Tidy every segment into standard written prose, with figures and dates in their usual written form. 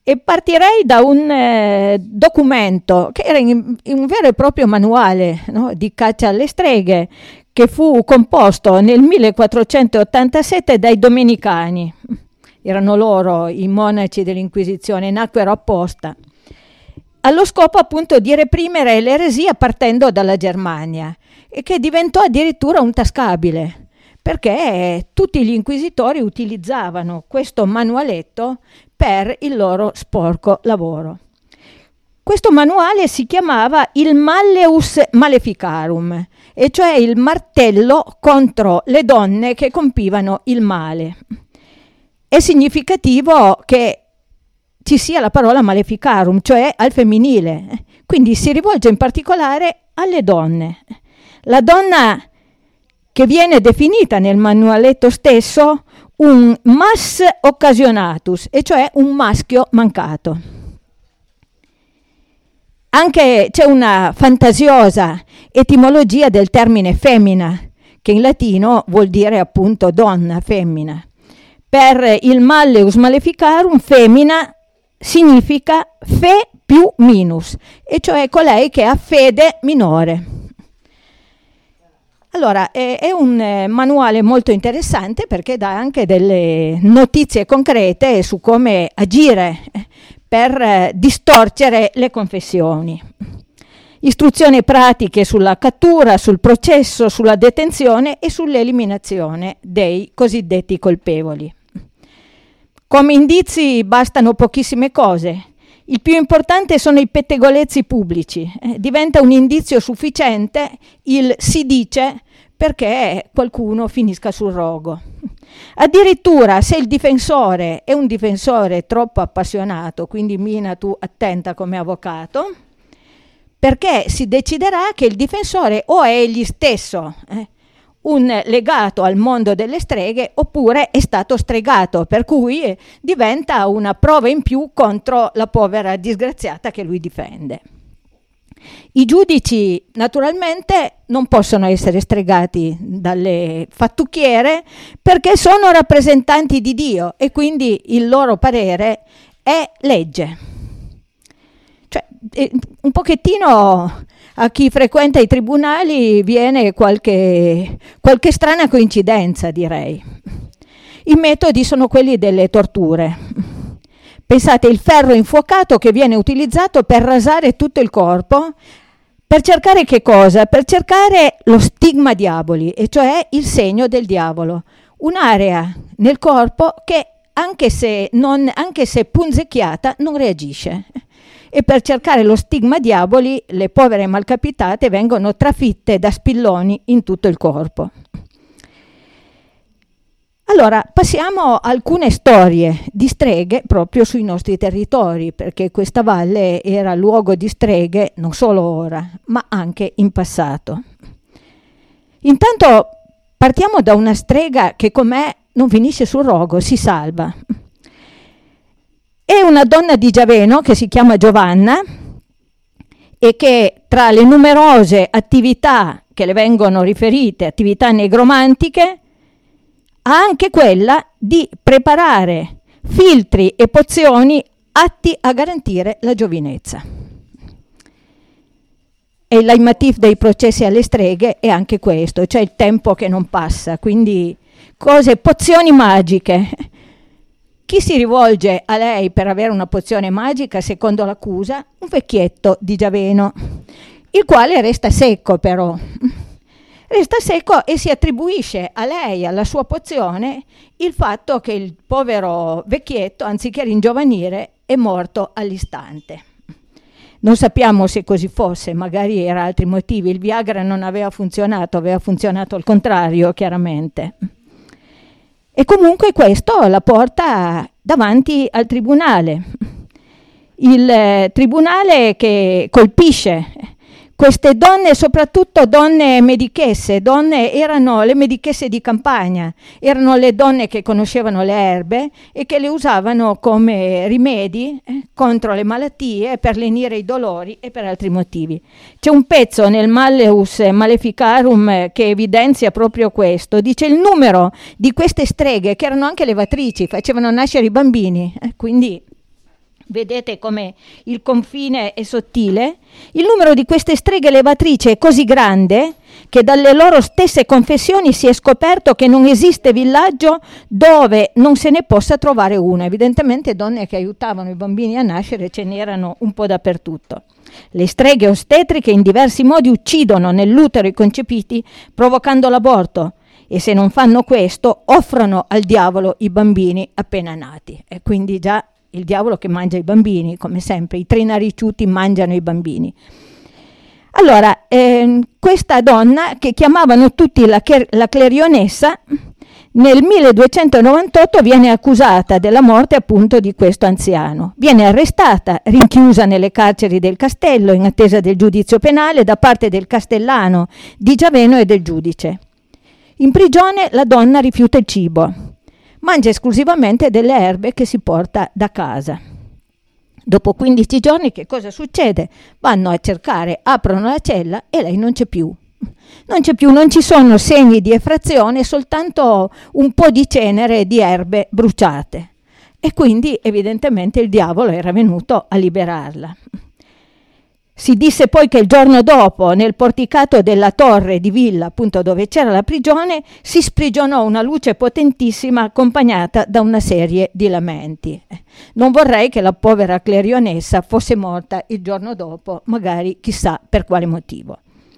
E partirei da un documento che era un vero e proprio manuale, no, di caccia alle streghe, che fu composto nel 1487 dai domenicani. Erano loro i monaci dell'Inquisizione, nacquero apposta, allo scopo appunto di reprimere l'eresia partendo dalla Germania, e che diventò addirittura un tascabile, perché tutti gli inquisitori utilizzavano questo manualetto per il loro sporco lavoro. Questo manuale si chiamava il Malleus Maleficarum, e cioè il martello contro le donne che compivano il male. È significativo che ci sia la parola maleficarum, cioè al femminile, quindi si rivolge in particolare alle donne. La donna che viene definita nel manualetto stesso un mas occasionatus, e cioè un maschio mancato. Anche c'è una fantasiosa etimologia del termine femmina, che in latino vuol dire appunto donna, femmina. Per il Malleus Maleficarum, femmina significa fe più minus, e cioè colei che ha fede minore. Allora, è un manuale molto interessante perché dà anche delle notizie concrete su come agire per distorcere le confessioni. Istruzioni pratiche sulla cattura, sul processo, sulla detenzione e sull'eliminazione dei cosiddetti colpevoli. Come indizi bastano pochissime cose. Il più importante sono i pettegolezzi pubblici. Diventa un indizio sufficiente il si dice perché qualcuno finisca sul rogo. Addirittura se il difensore è un difensore troppo appassionato, quindi Mina tu attenta come avvocato, perché si deciderà che il difensore o è egli stesso un legato al mondo delle streghe oppure è stato stregato, per cui diventa una prova in più contro la povera disgraziata che lui difende. I giudici naturalmente non possono essere stregati dalle fattucchiere perché sono rappresentanti di Dio e quindi il loro parere è legge. Cioè, un pochettino a chi frequenta i tribunali viene qualche strana coincidenza, direi. I metodi sono quelli delle torture. Pensate, il ferro infuocato che viene utilizzato per rasare tutto il corpo, per cercare che cosa? Per cercare lo stigma diaboli, e cioè il segno del diavolo, un'area nel corpo che anche se punzecchiata non reagisce. E per cercare lo stigma diaboli le povere malcapitate vengono trafitte da spilloni in tutto il corpo. Allora, passiamo a alcune storie di streghe proprio sui nostri territori, perché questa valle era luogo di streghe non solo ora, ma anche in passato. Intanto partiamo da una strega che com'è non finisce sul rogo, si salva. È una donna di Giaveno che si chiama Giovanna e che tra le numerose attività che le vengono riferite, attività negromantiche, ha anche quella di preparare filtri e pozioni atti a garantire la giovinezza. E il leitmotiv dei processi alle streghe è anche questo, cioè il tempo che non passa, quindi pozioni magiche. Chi si rivolge a lei per avere una pozione magica, secondo l'accusa? Un vecchietto di Giaveno, il quale resta secco però. Resta secco e si attribuisce a lei, alla sua pozione, il fatto che il povero vecchietto, anziché ringiovanire, è morto all'istante. Non sappiamo se così fosse, magari era altri motivi. Il Viagra non aveva funzionato al contrario, chiaramente. E comunque questo la porta davanti al tribunale. Il tribunale che colpisce queste donne, soprattutto donne medichesse, erano le medichesse di campagna, erano le donne che conoscevano le erbe e che le usavano come rimedi contro le malattie, per lenire i dolori e per altri motivi. C'è un pezzo nel Malleus Maleficarum che evidenzia proprio questo, dice il numero di queste streghe, che erano anche levatrici, facevano nascere i bambini, quindi Vedete come il confine è sottile? Il numero di queste streghe levatrici è così grande che dalle loro stesse confessioni si è scoperto che non esiste villaggio dove non se ne possa trovare una. Evidentemente donne che aiutavano i bambini a nascere ce n'erano un po' dappertutto. Le streghe ostetriche in diversi modi uccidono nell'utero i concepiti provocando l'aborto e se non fanno questo offrono al diavolo i bambini appena nati. E quindi già il diavolo che mangia i bambini, come sempre, i trinariciuti mangiano i bambini. Allora, questa donna, che chiamavano tutti la clerionessa, nel 1298 viene accusata della morte appunto di questo anziano. Viene arrestata, rinchiusa nelle carceri del castello in attesa del giudizio penale da parte del castellano di Giaveno e del giudice. In prigione la donna rifiuta il cibo. Mangia esclusivamente delle erbe che si porta da casa. Dopo 15 giorni che cosa succede? Vanno a cercare, aprono la cella e lei non c'è più. Non ci sono segni di effrazione, soltanto un po' di cenere e di erbe bruciate. E quindi evidentemente il diavolo era venuto a liberarla. Si disse poi che il giorno dopo, nel porticato della torre di villa, appunto dove c'era la prigione, si sprigionò una luce potentissima accompagnata da una serie di lamenti. Non vorrei che la povera clerionessa fosse morta il giorno dopo, magari chissà per quale motivo.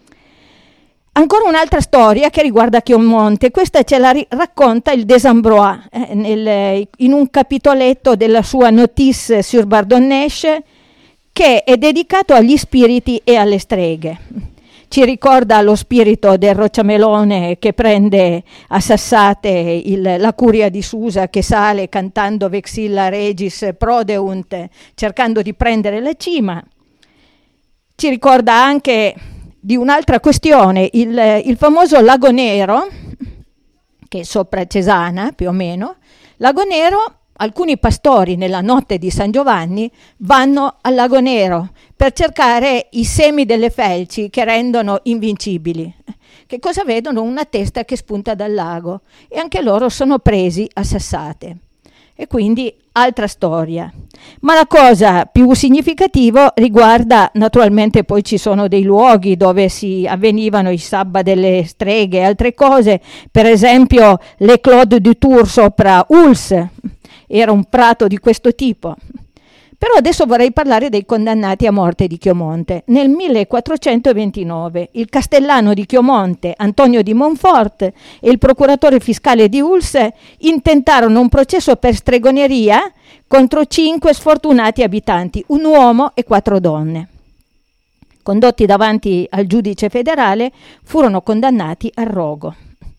Ancora un'altra storia che riguarda Chiomonte, questa ce la racconta il Desambrois in un capitoletto della sua Notice sur Bardonnèche, che è dedicato agli spiriti e alle streghe. Ci ricorda lo spirito del Rocciamelone che prende a sassate la curia di Susa, che sale cantando Vexilla Regis Prodeunt, cercando di prendere la cima. Ci ricorda anche di un'altra questione, il famoso Lago Nero, che è sopra Cesana più o meno. Lago Nero, alcuni pastori nella notte di San Giovanni vanno al Lago Nero per cercare i semi delle felci che rendono invincibili. Che cosa vedono? Una testa che spunta dal lago e anche loro sono presi a sassate. E quindi altra storia. Ma la cosa più significativa riguarda, naturalmente poi ci sono dei luoghi dove si avvenivano i sabba delle streghe e altre cose, per esempio le Clos du Tour sopra Uls, era un prato di questo tipo. Però adesso vorrei parlare dei condannati a morte di Chiomonte. Nel 1429 il castellano di Chiomonte, Antonio di Montfort, e il procuratore fiscale di Uls intentarono un processo per stregoneria contro 5 sfortunati abitanti, un uomo e 4 donne. Condotti davanti al giudice federale, furono condannati al rogo.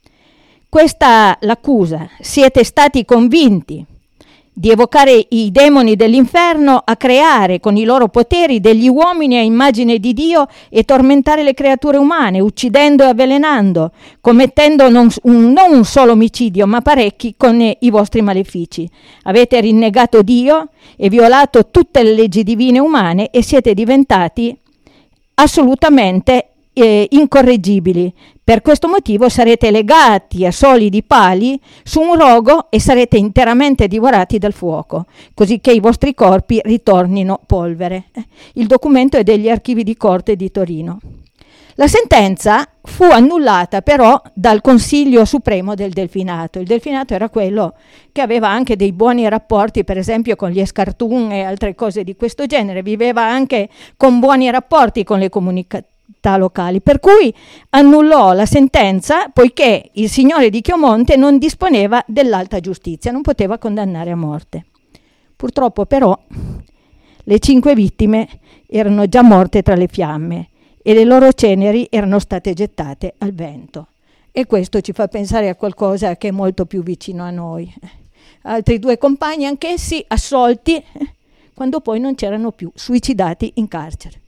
Questa l'accusa: siete stati convinti di evocare i demoni dell'inferno a creare con i loro poteri degli uomini a immagine di Dio e tormentare le creature umane, uccidendo e avvelenando, commettendo non un solo omicidio, ma parecchi con i vostri malefici. Avete rinnegato Dio e violato tutte le leggi divine umane e siete diventati assolutamente incorreggibili. Per questo motivo sarete legati a solidi pali su un rogo e sarete interamente divorati dal fuoco, così che i vostri corpi ritornino polvere. Il documento è degli archivi di corte di Torino. La sentenza fu annullata però dal Consiglio Supremo del Delfinato. Il Delfinato era quello che aveva anche dei buoni rapporti, per esempio con gli Escartun e altre cose di questo genere, viveva anche con buoni rapporti con le comunità locali, per cui annullò la sentenza poiché il signore di Chiomonte non disponeva dell'alta giustizia, non poteva condannare a morte. Purtroppo però le 5 vittime erano già morte tra le fiamme e le loro ceneri erano state gettate al vento, e questo ci fa pensare a qualcosa che è molto più vicino a noi. Altri 2 compagni, anch'essi assolti, quando poi non c'erano più, suicidati in carcere.